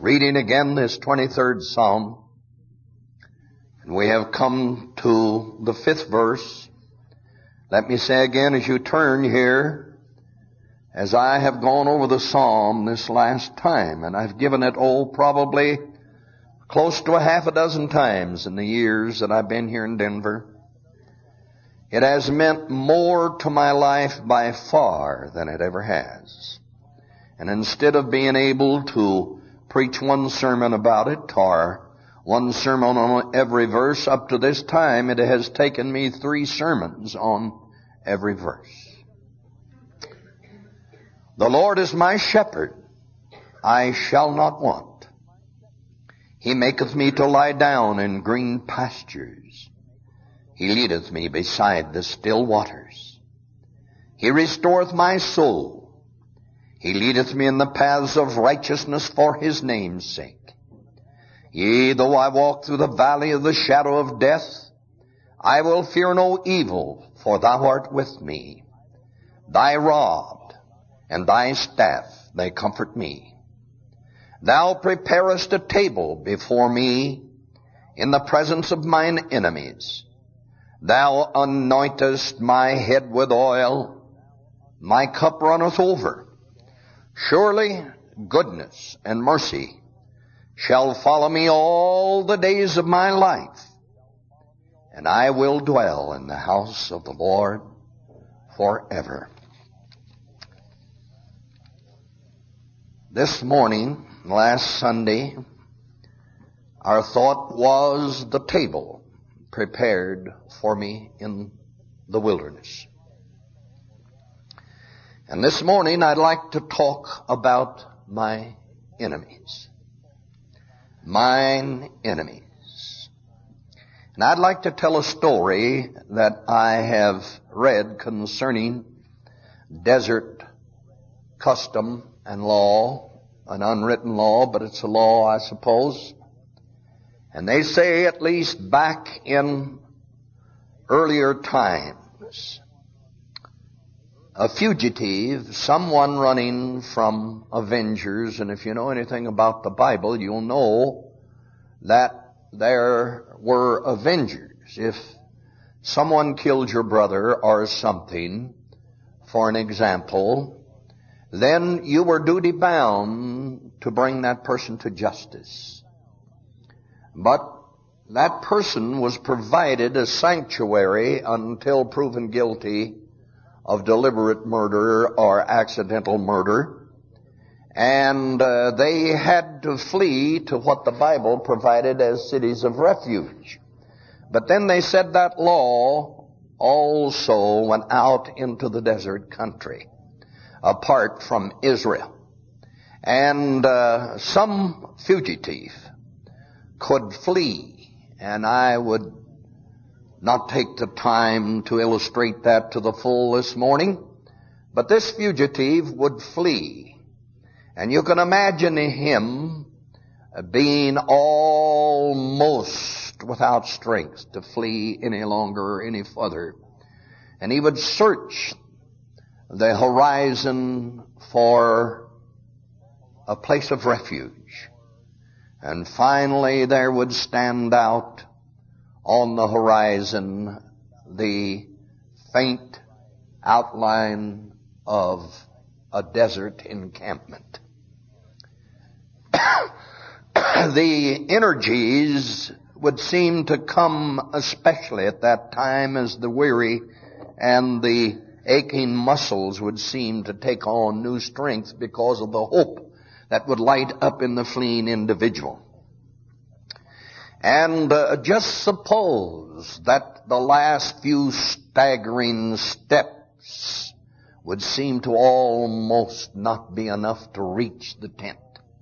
Reading again this 23rd Psalm. And we have come to the 5th verse. Let me say again as you turn here, as I have gone over the Psalm this last time, and I've given it, probably close to a half a dozen times in the years that I've been here in Denver. It has meant more to my life by far than it ever has. And instead of being able to preach one sermon about it, or one sermon on every verse, up to this time it has taken me 3 sermons on every verse. The Lord is my shepherd, I shall not want. He maketh me to lie down in green pastures. He leadeth me beside the still waters. He restoreth my soul. He leadeth me in the paths of righteousness for His name's sake. Yea, though I walk through the valley of the shadow of death, I will fear no evil, for Thou art with me. Thy rod and Thy staff, they comfort me. Thou preparest a table before me in the presence of mine enemies. Thou anointest my head with oil. My cup runneth over. Surely goodness and mercy shall follow me all the days of my life, and I will dwell in the house of the Lord forever. This morning, last Sunday, our thought was the table prepared for me in the wilderness. And this morning I'd like to talk about my enemies. Mine enemies. And I'd like to tell a story that I have read concerning desert custom and law, an unwritten law, but it's a law, I suppose. And they say, at least back in earlier times, a fugitive, someone running from avengers, and if you know anything about the Bible, you'll know that there were avengers. If someone killed your brother or something, for an example, then you were duty bound to bring that person to justice. But that person was provided a sanctuary until proven guilty of deliberate murder or accidental murder. And they had to flee to what the Bible provided as cities of refuge. But then they said that law also went out into the desert country, apart from Israel. And some fugitive could flee, and I would not take the time to illustrate that to the full this morning, but this fugitive would flee. And you can imagine him being almost without strength to flee any longer or any further. And he would search the horizon for a place of refuge. And finally there would stand out on the horizon the faint outline of a desert encampment. The energies would seem to come especially at that time as the weary and the aching muscles would seem to take on new strength because of the hope that would light up in the fleeing individual. And just suppose that the last few staggering steps would seem to almost not be enough to reach the tent.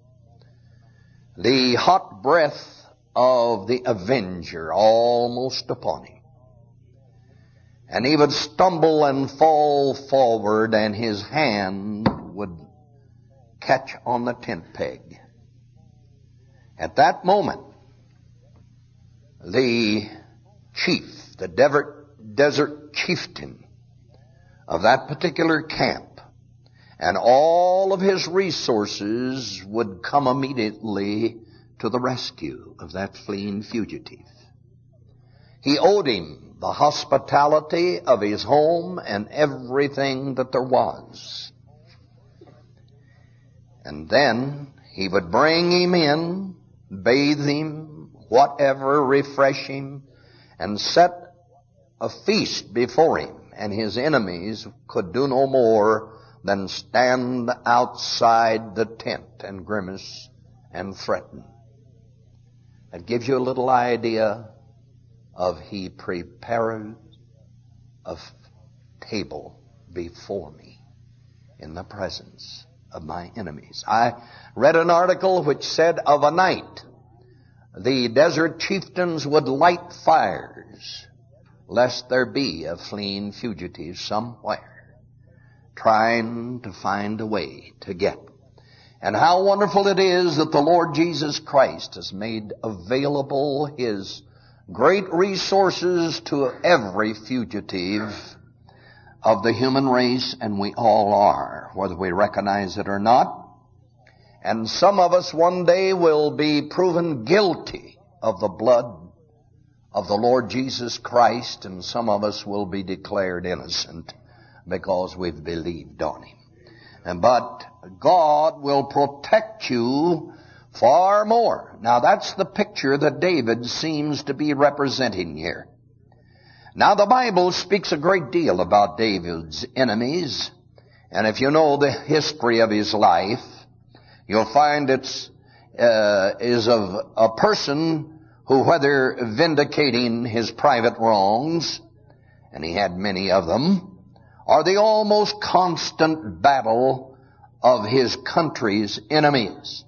The hot breath of the avenger almost upon him. And he would stumble and fall forward, and his hand would catch on the tent peg. At that moment, the chief, the desert chieftain of that particular camp, and all of his resources would come immediately to the rescue of that fleeing fugitive. He owed him the hospitality of his home and everything that there was. And then he would bring him in, bathe him, whatever, refresh him, and set a feast before him. And his enemies could do no more than stand outside the tent and grimace and threaten. That gives you a little idea of he prepared a table before me in the presence of my enemies. I read an article which said of a night the desert chieftains would light fires lest there be a fleeing fugitive somewhere trying to find a way to get. And how wonderful it is that the Lord Jesus Christ has made available His great resources to every fugitive of the human race, and we all are, whether we recognize it or not. And some of us one day will be proven guilty of the blood of the Lord Jesus Christ, and some of us will be declared innocent because we've believed on Him. But God will protect you far more. Now that's the picture that David seems to be representing here. Now the Bible speaks a great deal about David's enemies, and if you know the history of his life, you'll find is of a person who, whether vindicating his private wrongs, and he had many of them, or the almost constant battle of his country's enemies.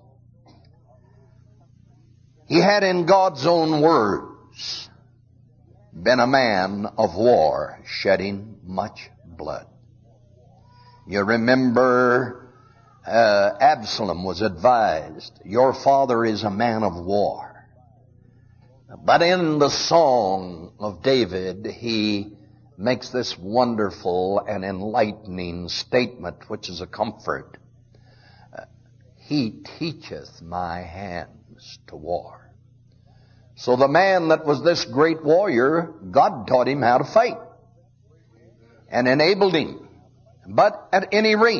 He had, in God's own words, been a man of war, shedding much blood. You remember Absalom was advised, your father is a man of war. But in the song of David, he makes this wonderful and enlightening statement, which is a comfort. He teacheth my hands to war. So the man that was this great warrior, God taught him how to fight and enabled him. But at any rate,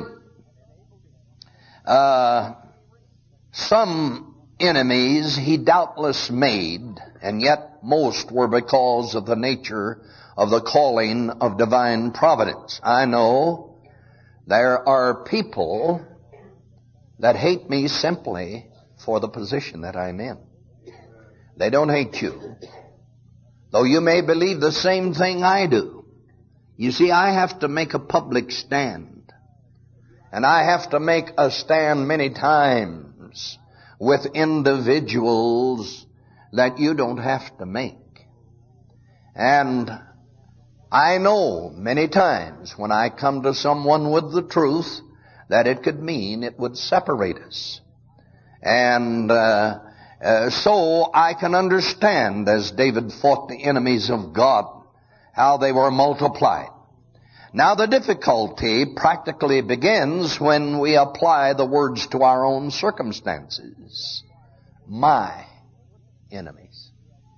some enemies he doubtless made, and yet most were because of the nature of the calling of divine providence. I know there are people that hate me simply for the position that I'm in. They don't hate you, though you may believe the same thing I do. You see, I have to make a public stand, and I have to make a stand many times with individuals that you don't have to make. And I know many times when I come to someone with the truth that it could mean it would separate us. And so I can understand, as David fought the enemies of God, how they were multiplied. Now the difficulty practically begins when we apply the words to our own circumstances. My enemies.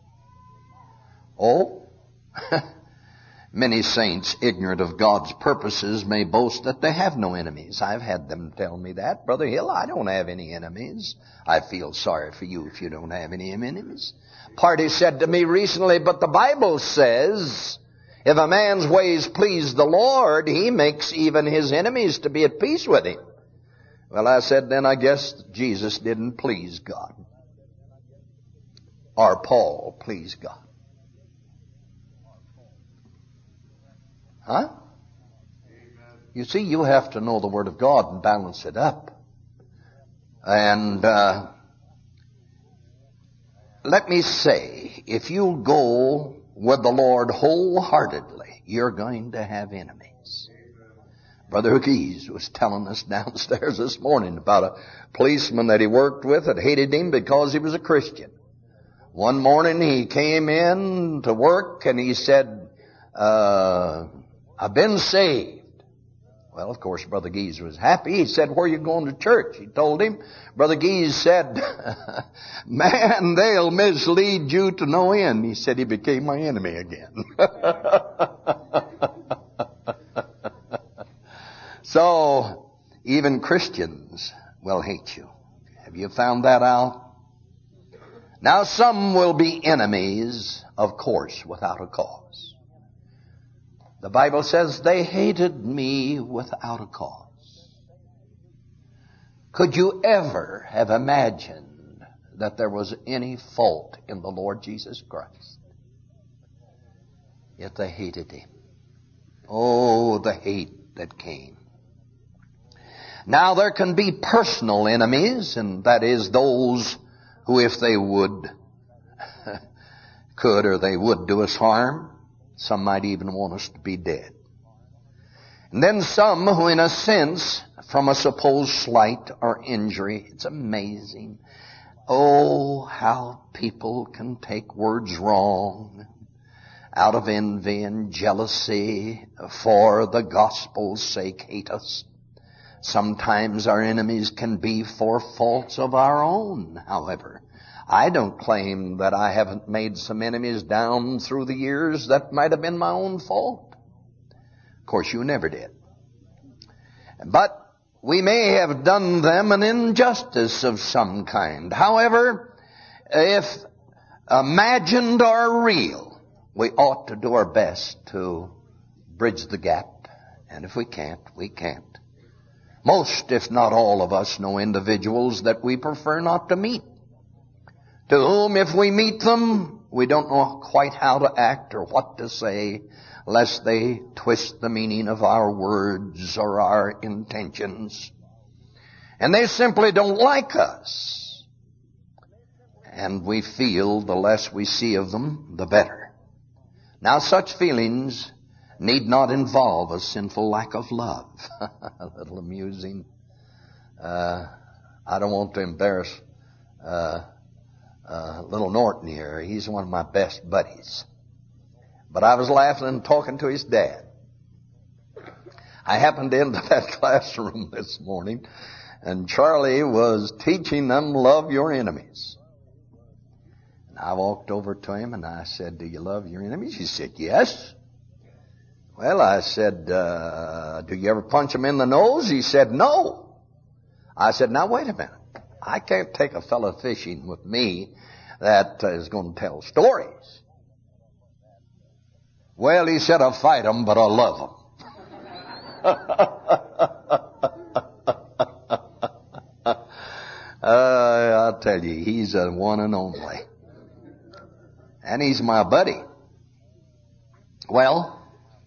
Oh, many saints, ignorant of God's purposes, may boast that they have no enemies. I've had them tell me that. Brother Hill, I don't have any enemies. I feel sorry for you if you don't have any enemies. Party said to me recently, but the Bible says, if a man's ways please the Lord, He makes even his enemies to be at peace with him. Well, I said, then I guess Jesus didn't please God. Or Paul pleased God. Huh? You see, you have to know the Word of God and balance it up. And let me say, if you go with the Lord wholeheartedly, you're going to have enemies. Brother Keys was telling us downstairs this morning about a policeman that he worked with that hated him because he was a Christian. One morning he came in to work and he said, I've been saved. Well, of course, Brother Gies was happy. He said, where are you going to church? He told him. Brother Gies said, man, they'll mislead you to no end. He said he became my enemy again. So, even Christians will hate you. Have you found that out? Now, some will be enemies, of course, without a cause. The Bible says they hated me without a cause. Could you ever have imagined that there was any fault in the Lord Jesus Christ? Yet they hated Him. Oh, the hate that came. Now there can be personal enemies, and that is those who, if they would, could or they would do us harm. Some might even want us to be dead. And then some who, in a sense, from a supposed slight or injury, it's amazing. Oh, how people can take words wrong out of envy and jealousy for the gospel's sake hate us. Sometimes our enemies can be for faults of our own, however. I don't claim that I haven't made some enemies down through the years that might have been my own fault. Of course, you never did. But we may have done them an injustice of some kind. However, if imagined or real, we ought to do our best to bridge the gap. And if we can't, we can't. Most, if not all of us, know individuals that we prefer not to meet, to whom, if we meet them, we don't know quite how to act or what to say, lest they twist the meaning of our words or our intentions. And they simply don't like us. And we feel the less we see of them, the better. Now, such feelings need not involve a sinful lack of love. A little amusing. I don't want to embarrass little Norton here. He's one of my best buddies. But I was laughing and talking to his dad. I happened into that classroom this morning, and Charlie was teaching them, love your enemies. And I walked over to him and I said, do you love your enemies? He said, yes. Well, I said, do you ever punch them in the nose? He said, no. I said, now wait a minute. I can't take a fellow fishing with me that is going to tell stories. Well, he said, I'll fight them, but I'll love them. I'll tell you, he's a one and only. And he's my buddy. Well,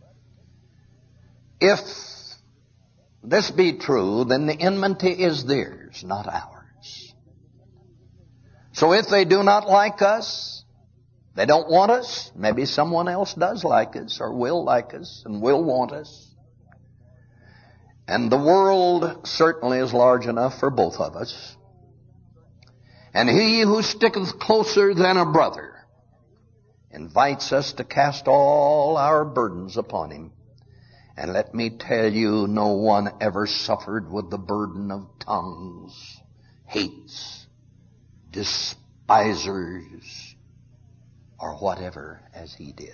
if this be true, then the enmity is theirs, not ours. So if they do not like us, they don't want us, maybe someone else does like us or will like us and will want us. And the world certainly is large enough for both of us. And he who sticketh closer than a brother invites us to cast all our burdens upon him. And let me tell you, no one ever suffered with the burden of tongues, hates, despisers, or whatever as he did.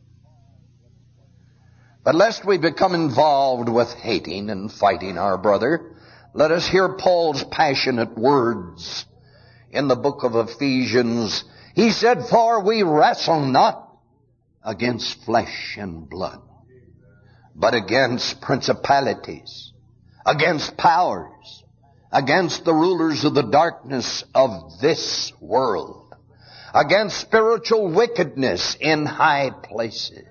But lest we become involved with hating and fighting our brother, let us hear Paul's passionate words in the book of Ephesians. He said, for we wrestle not against flesh and blood, but against principalities, against powers, against the rulers of the darkness of this world, against spiritual wickedness in high places.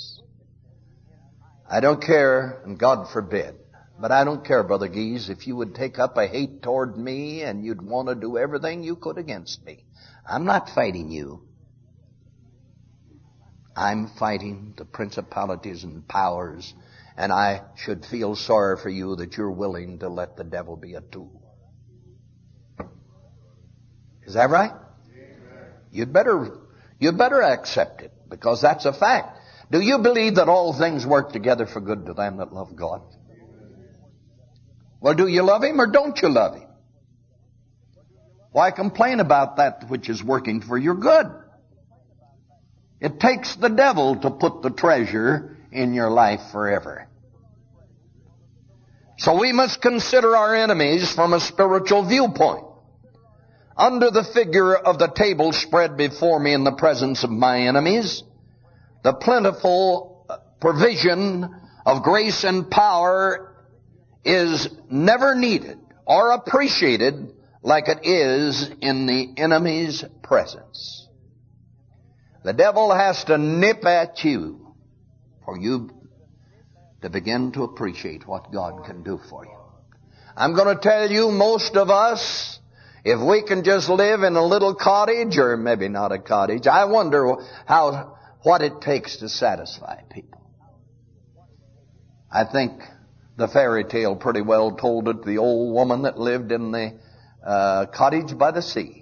I don't care, and God forbid, but I don't care, Brother Gies, if you would take up a hate toward me and you'd want to do everything you could against me. I'm not fighting you. I'm fighting the principalities and powers, and I should feel sorry for you that you're willing to let the devil be a tool. Is that right? You'd better accept it, because that's a fact. Do you believe that all things work together for good to them that love God? Well, do you love Him or don't you love Him? Why complain about that which is working for your good? It takes the devil to put the treasure in your life forever. So we must consider our enemies from a spiritual viewpoint. Under the figure of the table spread before me in the presence of my enemies, the plentiful provision of grace and power is never needed or appreciated like it is in the enemy's presence. The devil has to nip at you for you to begin to appreciate what God can do for you. I'm going to tell you, most of us, if we can just live in a little cottage, or maybe not a cottage, I wonder what it takes to satisfy people. I think the fairy tale pretty well told it, the old woman that lived in the cottage by the sea.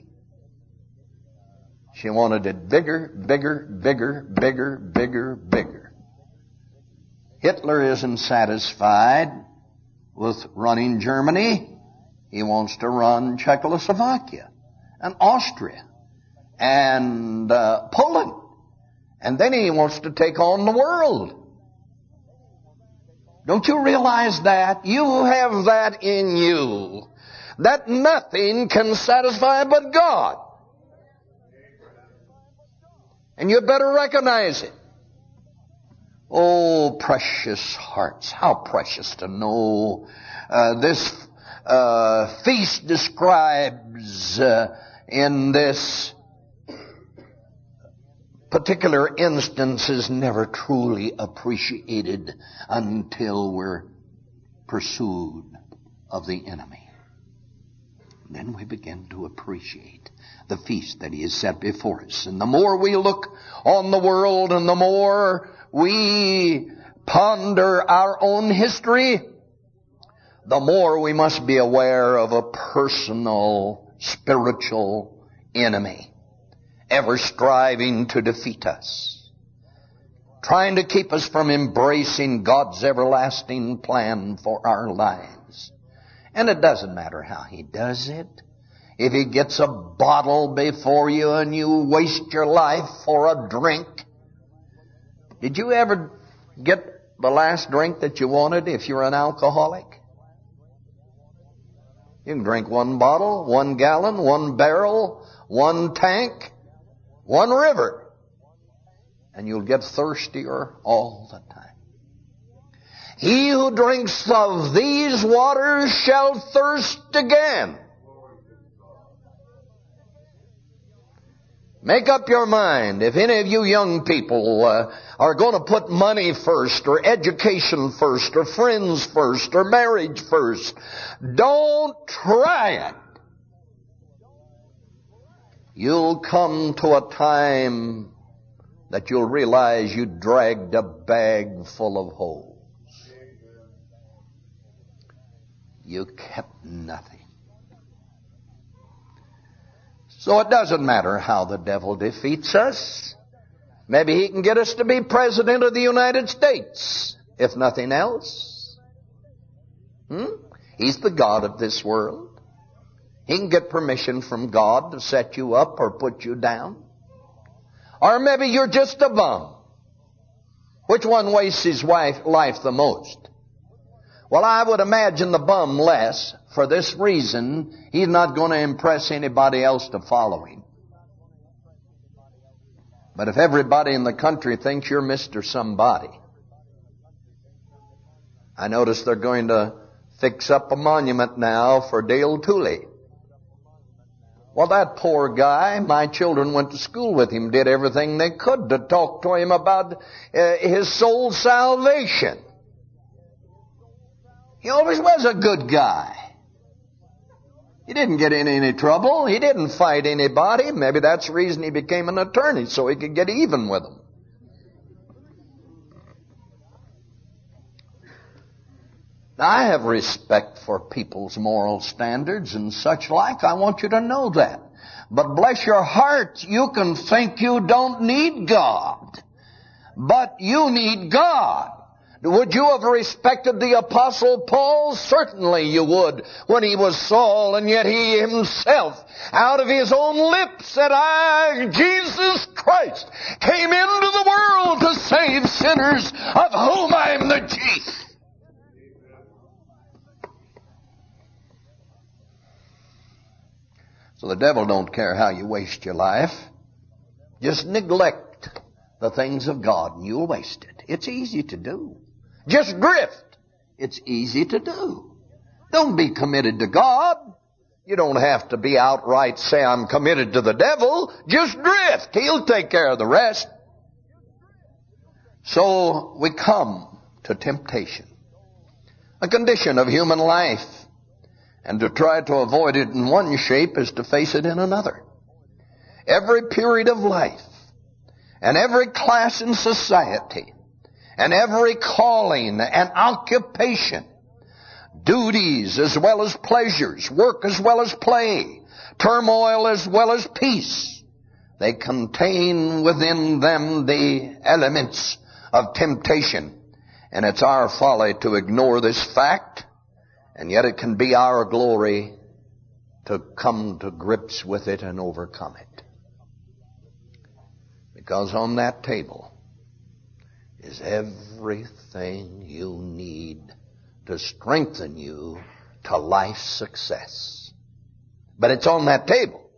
She wanted it bigger, bigger, bigger, bigger, bigger, bigger. Hitler isn't satisfied with running Germany. He wants to run Czechoslovakia and Austria and Poland. And then he wants to take on the world. Don't you realize that? You have that in you, that nothing can satisfy but God. And you better recognize it. Oh, precious hearts, how precious to know this feast describes in this particular instance is never truly appreciated until we're pursued of the enemy. Then we begin to appreciate the feast that He has set before us. And the more we look on the world and the more we ponder our own history, the more we must be aware of a personal, spiritual enemy, ever striving to defeat us, trying to keep us from embracing God's everlasting plan for our lives. And it doesn't matter how he does it. If he gets a bottle before you and you waste your life for a drink. Did you ever get the last drink that you wanted if you're an alcoholic? You can drink 1 bottle, 1 gallon, 1 barrel, 1 tank, 1 river, and you'll get thirstier all the time. He who drinks of these waters shall thirst again. Make up your mind. If any of you young people are going to put money first, or education first, or friends first, or marriage first, don't try it. You'll come to a time that you'll realize you dragged a bag full of holes. You kept nothing. So it doesn't matter how the devil defeats us. Maybe he can get us to be president of the United States, if nothing else. He's the God of this world. He can get permission from God to set you up or put you down. Or maybe you're just a bum. Which one wastes his life the most? Well, I would imagine the bum less. For this reason, he's not going to impress anybody else to follow him. But if everybody in the country thinks you're Mr. Somebody, I notice they're going to fix up a monument now for Dale Tooley. Well, that poor guy, my children went to school with him, did everything they could to talk to him about his soul's salvation. He always was a good guy. He didn't get in any trouble. He didn't fight anybody. Maybe that's the reason he became an attorney, so he could get even with them. Now, I have respect for people's moral standards and such like. I want you to know that. But bless your heart, you can think you don't need God. But you need God. Would you have respected the Apostle Paul? Certainly you would when he was Saul, and yet he himself, out of his own lips, said, I, Jesus Christ, came into the world to save sinners, of whom I am the chief. So the devil don't care how you waste your life. Just neglect the things of God and you'll waste it. It's easy to do. Just drift. It's easy to do. Don't be committed to God. You don't have to be outright say I'm committed to the devil. Just drift. He'll take care of the rest. So we come to temptation, a condition of human life. And to try to avoid it in one shape is to face it in another. Every period of life, and every class in society, and every calling and occupation, duties as well as pleasures, work as well as play, turmoil as well as peace, they contain within them the elements of temptation. And it's our folly to ignore this fact. And yet it can be our glory to come to grips with it and overcome it. Because on that table is everything you need to strengthen you to life's success. But it's on that table.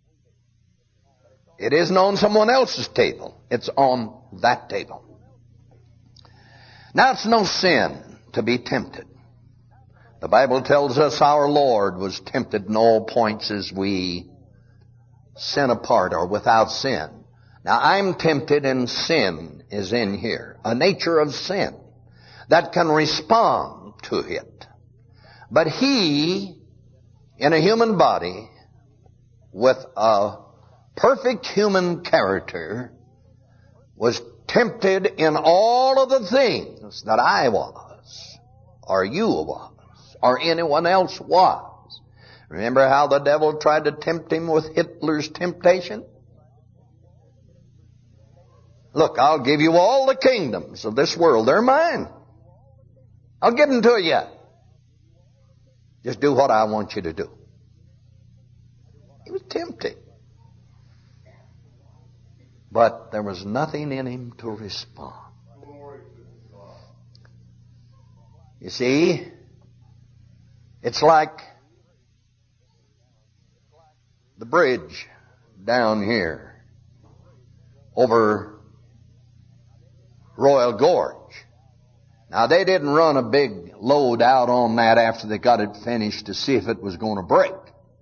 It isn't on someone else's table. It's on that table. Now it's no sin to be tempted. The Bible tells us our Lord was tempted in all points as we, sin apart or without sin. Now I'm tempted and sin is in here. A nature of sin that can respond to it. But He, in a human body, with a perfect human character, was tempted in all of the things that I was, or you was, or anyone else was. Remember how the devil tried to tempt him with Hitler's temptation? Look, I'll give you all the kingdoms of this world. They're mine. I'll give them to you. Just do what I want you to do. He was tempted. But there was nothing in him to respond. You see, it's like the bridge down here over Royal Gorge. Now, they didn't run a big load out on that after they got it finished to see if it was going to break.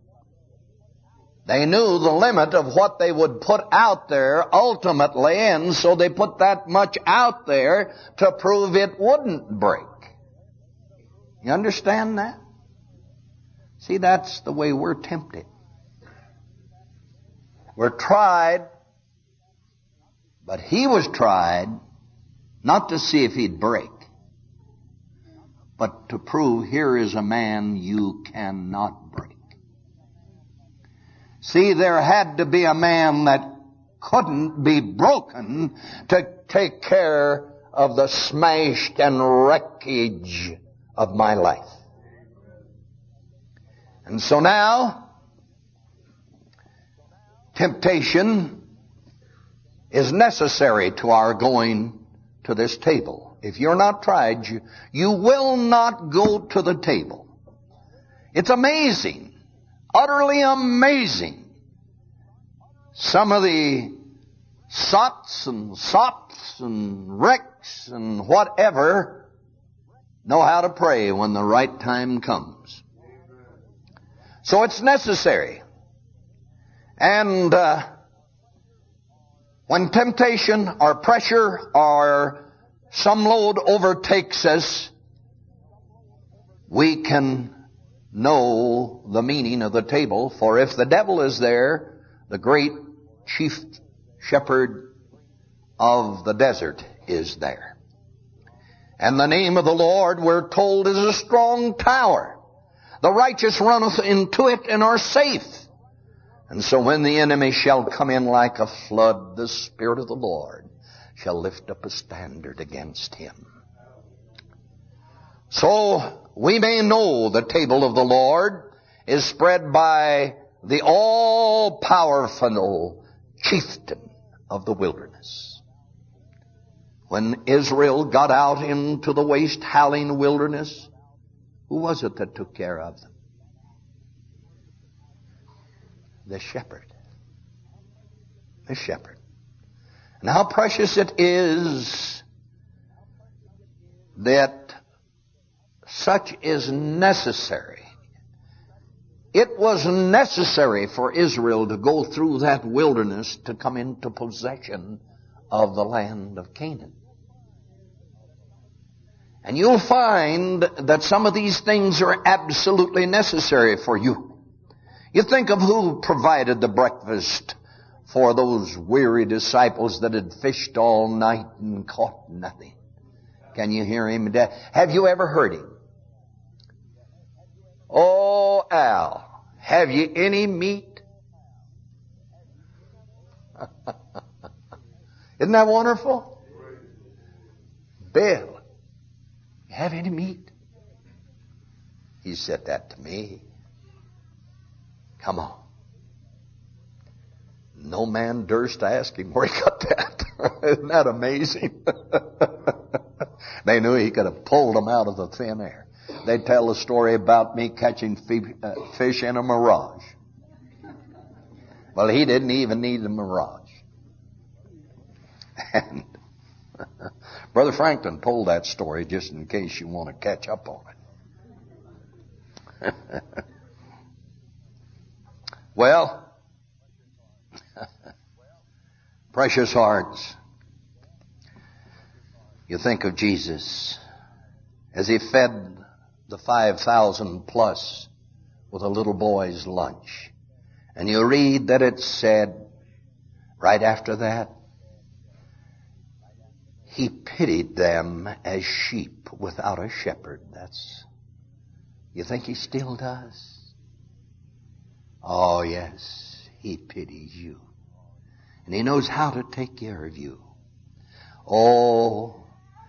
They knew the limit of what they would put out there ultimately, and so they put that much out there to prove it wouldn't break. You understand that? See, that's the way we're tempted. We're tried, but He was tried not to see if He'd break, but to prove here is a man you cannot break. See, there had to be a man that couldn't be broken to take care of the smashed and wreckage of my life. And so now, temptation is necessary to our going to this table. If you're not tried, you will not go to the table. It's amazing, utterly amazing. Some of the sots and wrecks and whatever know how to pray when the right time comes. So it's necessary. And when temptation or pressure or some load overtakes us, we can know the meaning of the table. For if the devil is there, the great chief shepherd of the desert is there. And the name of the Lord, we're told, is a strong tower. The righteous runneth into it and are safe. And so when the enemy shall come in like a flood, the Spirit of the Lord shall lift up a standard against him. So we may know the table of the Lord is spread by the all-powerful chieftain of the wilderness. When Israel got out into the waste howling wilderness, who was it that took care of them? The shepherd. The shepherd. And how precious it is that such is necessary. It was necessary for Israel to go through that wilderness to come into possession of the land of Canaan. And you'll find that some of these things are absolutely necessary for you. You think of who provided the breakfast for those weary disciples that had fished all night and caught nothing. Can you hear him? Have you ever heard him? Oh, Al, have you any meat? Isn't that wonderful? Bill, you have any meat? He said that to me. Come on. No man durst ask him where he got that. Isn't that amazing? They knew he could have pulled them out of the thin air. They tell the story about me catching fish in a mirage. Well, he didn't even need the mirage. And Brother Franklin told that story just in case you want to catch up on it. Well, precious hearts, you think of Jesus as he fed the 5,000 plus with a little boy's lunch. And you read that it said, right after that, he pitied them as sheep without a shepherd. You think he still does? Oh, yes, he pities you. And he knows how to take care of you. Oh,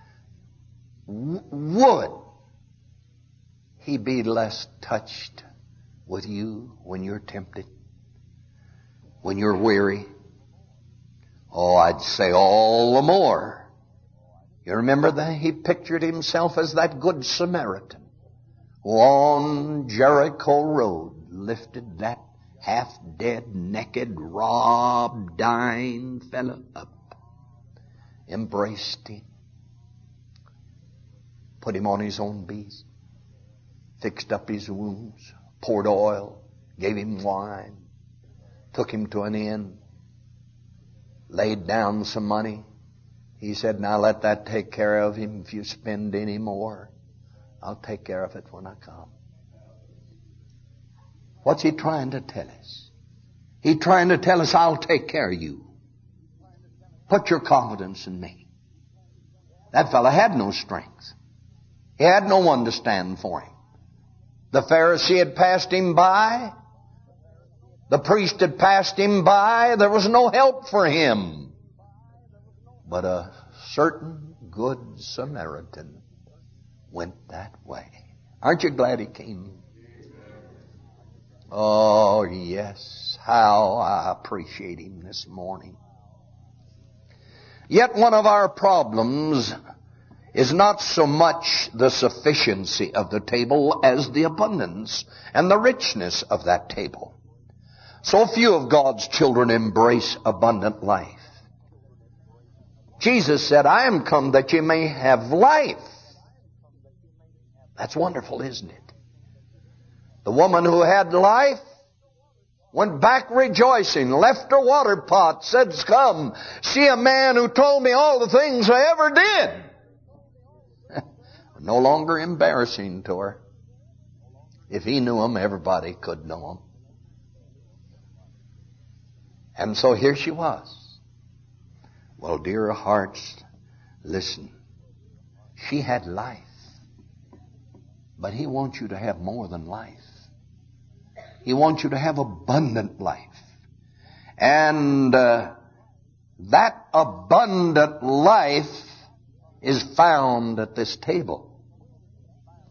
would he be less touched with you when you're tempted? When you're weary? Oh, I'd say all the more. You remember that? He pictured himself as that good Samaritan who on Jericho Road lifted that half-dead, naked, robbed, dying fellow up, embraced him, put him on his own beast, fixed up his wounds, poured oil, gave him wine, took him to an inn, laid down some money. He said, now let that take care of him. If you spend any more, I'll take care of it when I come. What's he trying to tell us? He's trying to tell us, I'll take care of you. Put your confidence in me. That fellow had no strength. He had no one to stand for him. The Pharisee had passed him by. The priest had passed him by. There was no help for him. But a certain good Samaritan went that way. Aren't you glad he came? Oh, yes. How I appreciate him this morning. Yet one of our problems is not so much the sufficiency of the table as the abundance and the richness of that table. So few of God's children embrace abundant life. Jesus said, I am come that you may have life. That's wonderful, isn't it? The woman who had life went back rejoicing, left her water pot, said, come, see a man who told me all the things I ever did. No longer embarrassing to her. If he knew him, everybody could know him. And so here she was. Well, dear hearts, listen. She had life. But he wants you to have more than life. He wants you to have abundant life. And that abundant life is found at this table.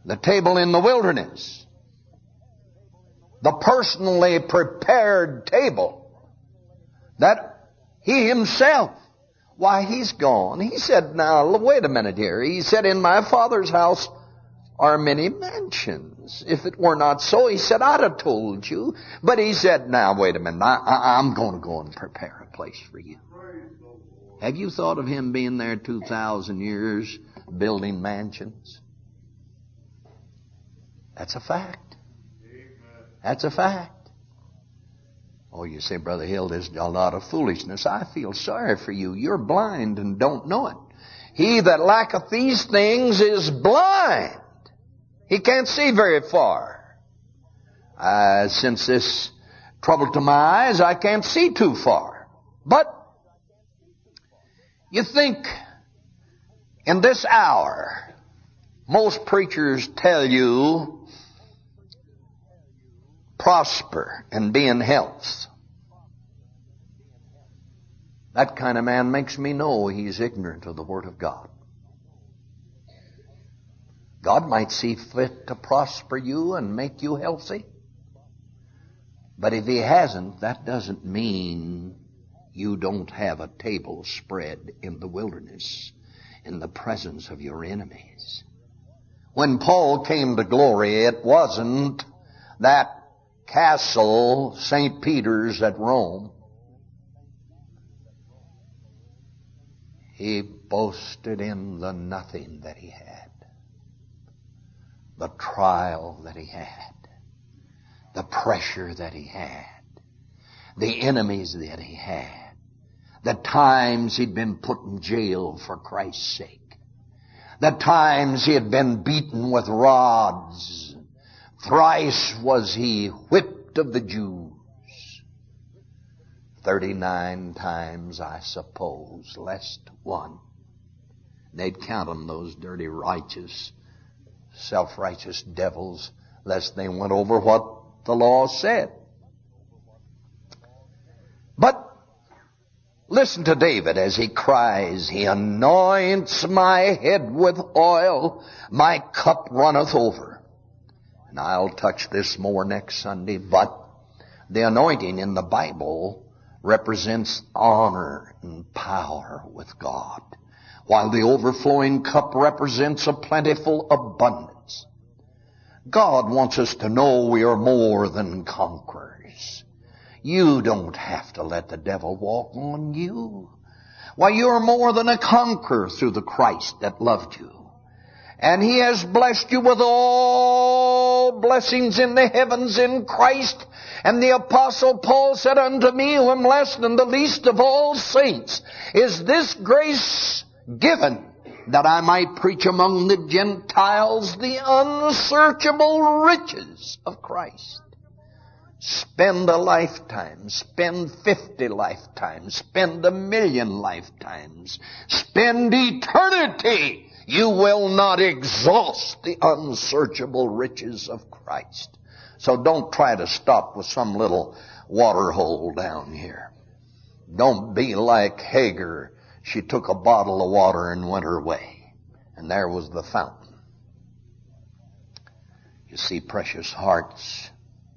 The table in the wilderness. The personally prepared table that He Himself, why, He's gone. He said, now, wait a minute here. He said, in my Father's house are many mansions. If it were not so, He said, I'd have told you. But He said, now, wait a minute. I'm going to go and prepare a place for you. Have you thought of Him being there 2,000 years building mansions? That's a fact. That's a fact. Oh, you say, Brother Hill, there's a lot of foolishness. I feel sorry for you. You're blind and don't know it. He that lacketh these things is blind. He can't see very far. Since this trouble to my eyes, I can't see too far. But you think in this hour, most preachers tell you prosper and be in health. That kind of man makes me know he's ignorant of the Word of God. God might see fit to prosper you and make you healthy. But if He hasn't, that doesn't mean you don't have a table spread in the wilderness in the presence of your enemies. When Paul came to glory, it wasn't that castle, St. Peter's at Rome. He boasted in the nothing that he had, the trial that he had, the pressure that he had, the enemies that he had, the times he'd been put in jail for Christ's sake, the times he had been beaten with rods. Thrice was he whipped of the Jews. 39 times, I suppose, lest one. They'd count on those dirty, righteous, self-righteous devils, lest they went over what the law said. But listen to David as he cries, He anoints my head with oil, my cup runneth over. And I'll touch this more next Sunday, but the anointing in the Bible represents honor and power with God, while the overflowing cup represents a plentiful abundance. God wants us to know we are more than conquerors. You don't have to let the devil walk on you. Why, you are more than a conqueror through the Christ that loved you. And He has blessed you with all blessings in the heavens in Christ. And the Apostle Paul said unto me, who am less than the least of all saints, is this grace given, that I might preach among the Gentiles the unsearchable riches of Christ. Spend a lifetime, spend 50 lifetimes, spend 1,000,000 lifetimes, spend eternity. You will not exhaust the unsearchable riches of Christ. So don't try to stop with some little water hole down here. Don't be like Hagar. She took a bottle of water and went her way. And there was the fountain. You see, precious hearts,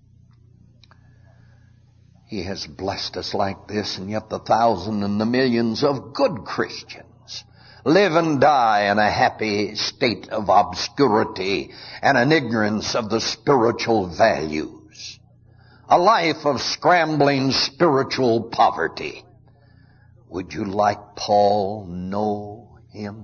He has blessed us like this, and yet the thousands and the millions of good Christians live and die in a happy state of obscurity and an ignorance of the spiritual values. A life of scrambling spiritual poverty. Would you, like Paul, know Him?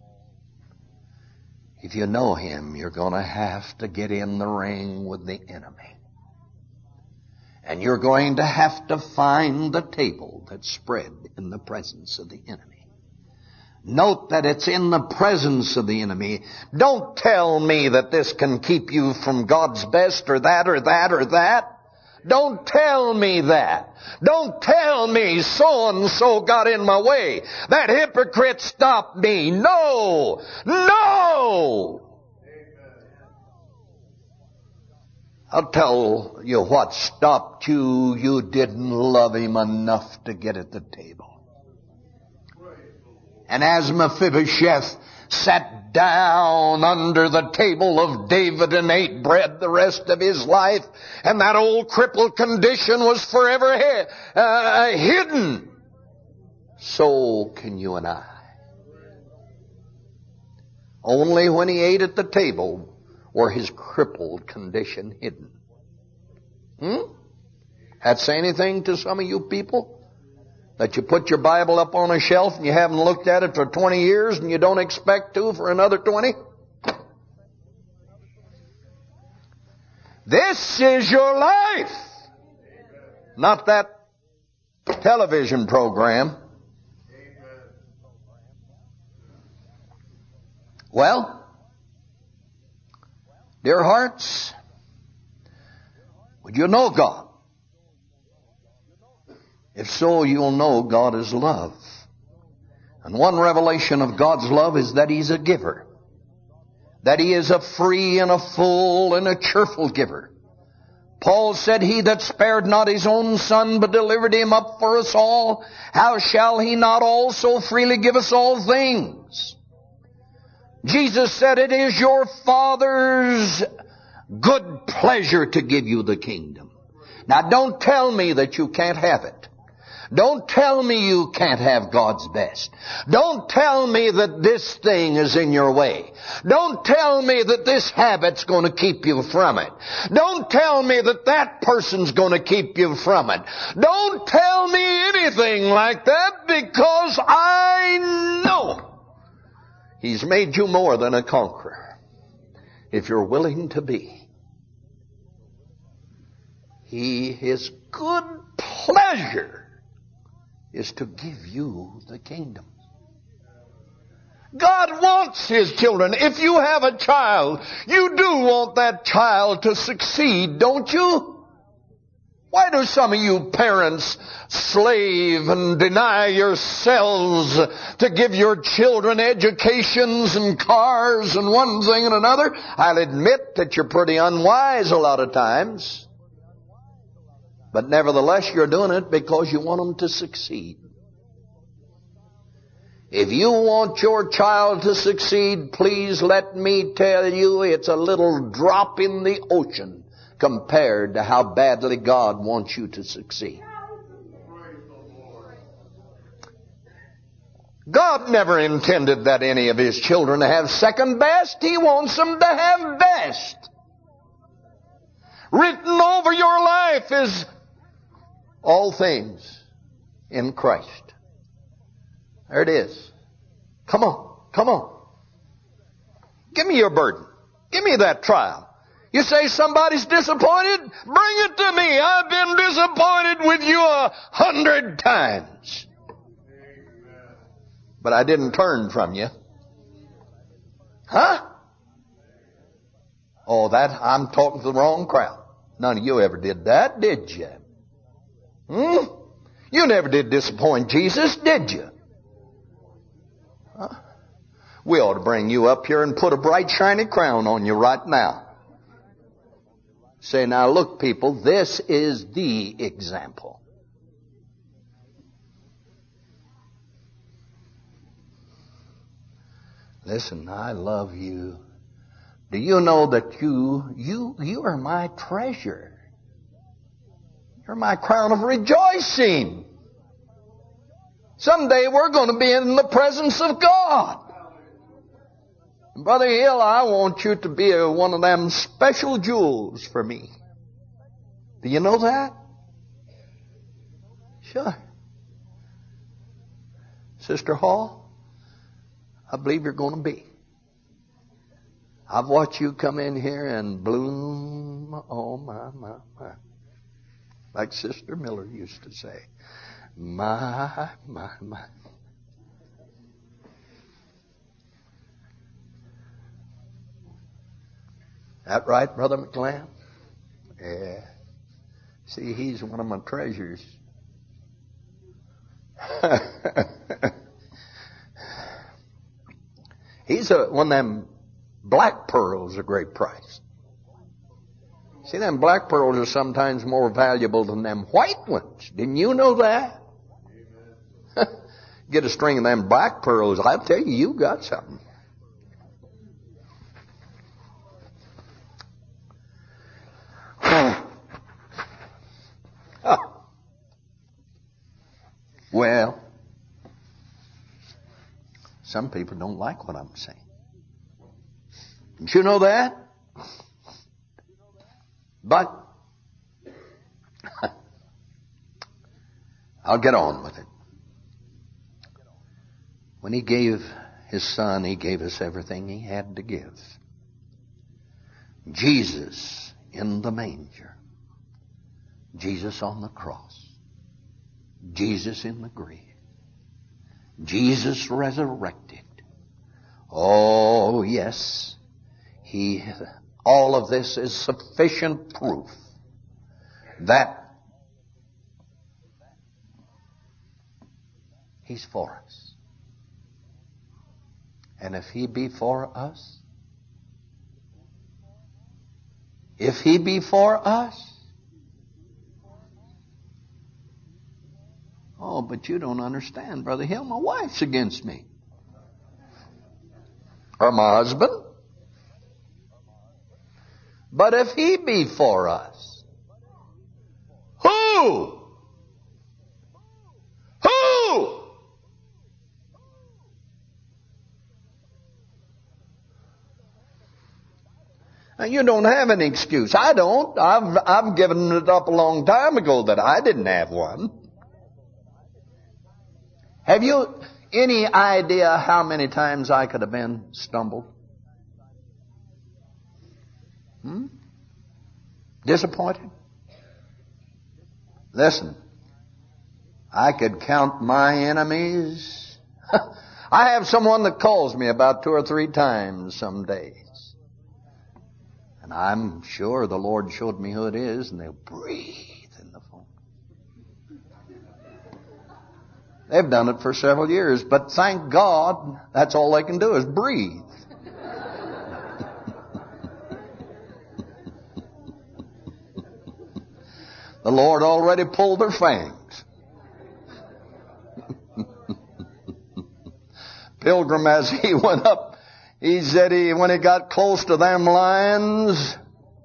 If you know Him, you're going to have to get in the ring with the enemy. And you're going to have to find the table that's spread in the presence of the enemy. Note that it's in the presence of the enemy. Don't tell me that this can keep you from God's best or that or that or that. Don't tell me that. Don't tell me so-and-so got in my way. That hypocrite stopped me. No! No! I'll tell you what stopped you. You didn't love Him enough to get at the table. And as Mephibosheth sat down under the table of David and ate bread the rest of his life, and that old crippled condition was forever hidden. So can you and I. Only when he ate at the table were his crippled condition hidden. That say anything to some of you people? That you put your Bible up on a shelf and you haven't looked at it for 20 years and you don't expect to for another 20? This is your life. Not that television program. Well, dear hearts, would you know God? If so, you'll know God is love. And one revelation of God's love is that He's a giver. That He is a free and a full and a cheerful giver. Paul said, He that spared not His own Son, but delivered Him up for us all, how shall He not also freely give us all things? Jesus said, it is your Father's good pleasure to give you the kingdom. Now don't tell me that you can't have it. Don't tell me you can't have God's best. Don't tell me that this thing is in your way. Don't tell me that this habit's going to keep you from it. Don't tell me that that person's going to keep you from it. Don't tell me anything like that, because I know He's made you more than a conqueror if you're willing to be. His good pleasure is to give you the kingdom. God wants His children. If you have a child, you do want that child to succeed, don't you? Why do some of you parents slave and deny yourselves to give your children educations and cars and one thing and another? I'll admit that you're pretty unwise a lot of times. But nevertheless, you're doing it because you want them to succeed. If you want your child to succeed, please let me tell you, it's a little drop in the ocean compared to how badly God wants you to succeed. God never intended that any of His children to have second best. He wants them to have best. Written over your life is all things in Christ. There it is. Come on. Come on. Give me your burden. Give me that trial. You say somebody's disappointed? Bring it to me. I've been disappointed with you 100 times. But I didn't turn from you. Huh? Oh, I'm talking to the wrong crowd. None of you ever did that, did you? You never did disappoint Jesus, did you? Huh? We ought to bring you up here and put a bright, shiny crown on you right now. Say, now look, people, this is the example. Listen, I love you. Do you know that you are my treasure? You're my crown of rejoicing. Someday we're going to be in the presence of God. Brother Hill, I want you to be one of them special jewels for me. Do you know that? Sure. Sister Hall, I believe you're going to be. I've watched you come in here and bloom. Oh, my. Like Sister Miller used to say. My. That right, Brother McClan? Yeah. See, he's one of my treasures. He's one of them black pearls, a great price. See, them black pearls are sometimes more valuable than them white ones. Didn't you know that? Get a string of them black pearls, I'll tell you, you got something. Well, some people don't like what I'm saying. Did you know that? But I'll get on with it. When He gave His Son, He gave us everything He had to give. Jesus in the manger. Jesus on the cross. Jesus in the grave. Jesus resurrected. Oh, yes. All of this is sufficient proof that He's for us. And if He be for us, oh, but you don't understand, Brother Hill. My wife's against me. Or my husband. But if He be for us, who? Now, you don't have an excuse. I don't. I've given it up a long time ago that I didn't have one. Have you any idea how many times I could have been stumbled? Disappointed? Listen, I could count my enemies. I have someone that calls me about 2 or 3 times some days. And I'm sure the Lord showed me who it is, and they'll breathe in the phone. They've done it for several years, but thank God, that's all they can do is breathe. The Lord already pulled their fangs. Pilgrim, as he went up, he said when he got close to them lions,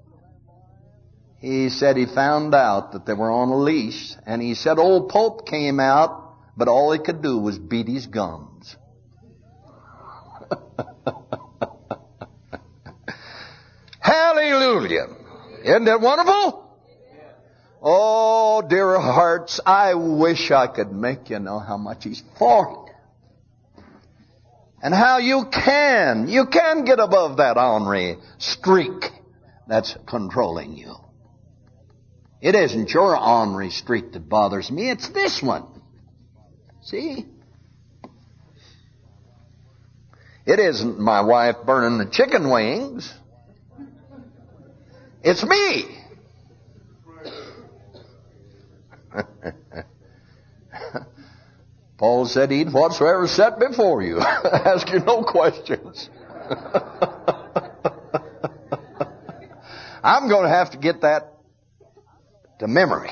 he said he found out that they were on a leash. And he said old Pope came out, but all he could do was beat his gums. Hallelujah. Isn't that wonderful? Oh, dear hearts, I wish I could make you know how much He's for you. And how you can get above that ornery streak that's controlling you. It isn't your ornery streak that bothers me, it's this one. See? It isn't my wife burning the chicken wings. It's me. Paul said, eat whatsoever is set before you. Ask you no questions. I'm going to have to get that to memory.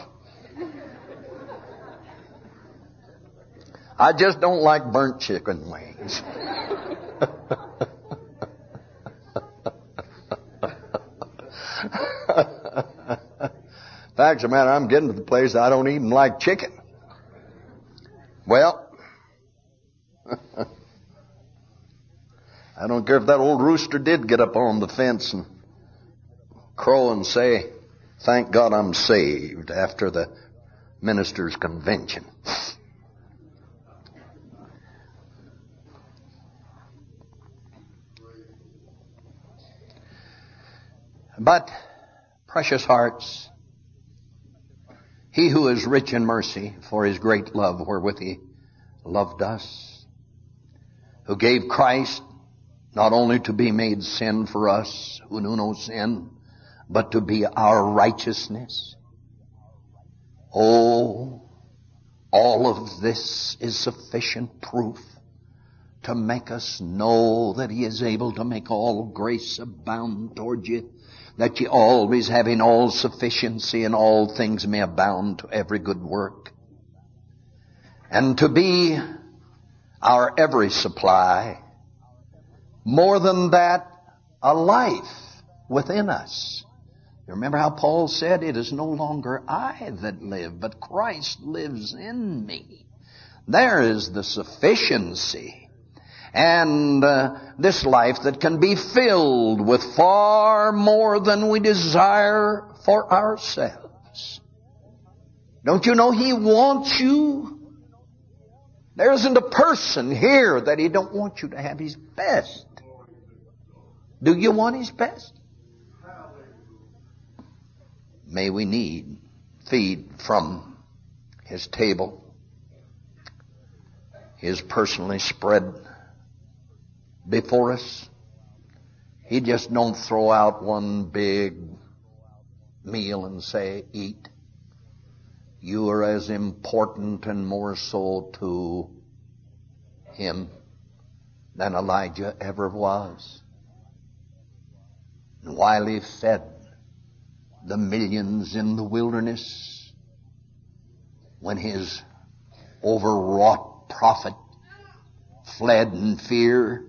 I just don't like burnt chicken wings. Facts of the matter, I'm getting to the place I don't even like chicken. Well, I don't care if that old rooster did get up on the fence and crow and say, thank God I'm saved after the minister's convention. But, precious hearts, He who is rich in mercy for His great love wherewith He loved us, who gave Christ not only to be made sin for us who knew no sin, but to be our righteousness. Oh, all of this is sufficient proof to make us know that He is able to make all grace abound toward you, that ye always having all sufficiency in all things may abound to every good work, and to be our every supply. More than that, a life within us. You remember how Paul said, it is no longer I that live, but Christ lives in me. There is the sufficiency. And this life that can be filled with far more than we desire for ourselves. Don't you know He wants you? There isn't a person here that He don't want you to have His best. Do you want His best? May we feed from His table. His personally spread before us. He just don't throw out one big meal and say, eat. You are as important and more so to Him than Elijah ever was. And while he fed the millions in the wilderness, when his overwrought prophet fled in fear,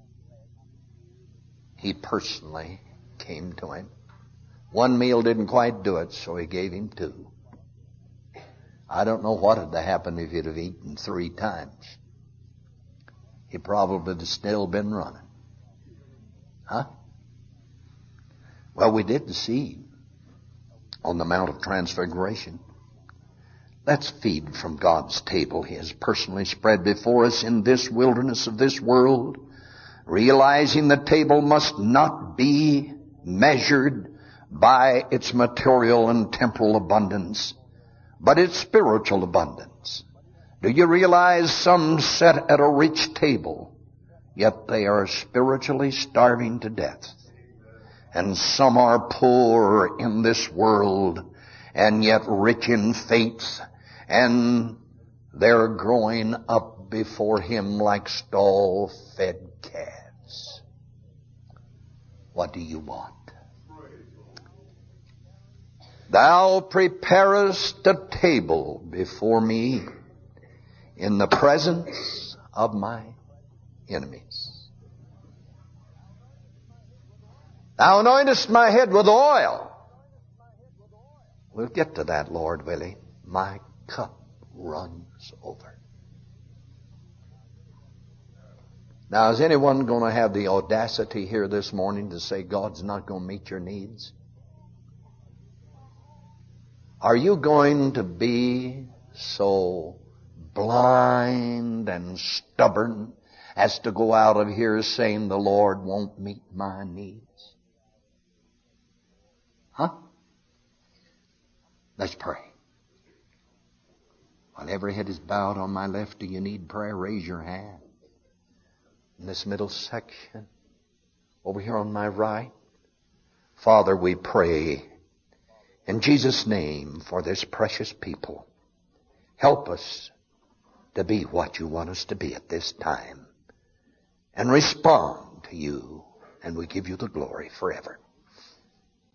he personally came to him. One meal didn't quite do it, so he gave him 2. I don't know what would have happened if he'd have eaten 3 times. He probably would have still been running. Huh? Well, we did see on the Mount of Transfiguration. Let's feed from God's table He has personally spread before us in this wilderness of this world, realizing the table must not be measured by its material and temporal abundance, but its spiritual abundance. Do you realize some sit at a rich table, yet they are spiritually starving to death? And some are poor in this world, and yet rich in faith, and they're growing up before Him like stall-fed calves. What do you want? Thou preparest a table before me in the presence of my enemies. Thou anointest my head with oil. We'll get to that, Lord willing. My cup runs over. Now, is anyone going to have the audacity here this morning to say God's not going to meet your needs? Are you going to be so blind and stubborn as to go out of here saying the Lord won't meet my needs? Huh? Let's pray. While every head is bowed on my left, do you need prayer? Raise your hand. In this middle section, over here on my right. Father, we pray in Jesus' name for this precious people. Help us to be what you want us to be at this time and respond to you, and we give you the glory forever.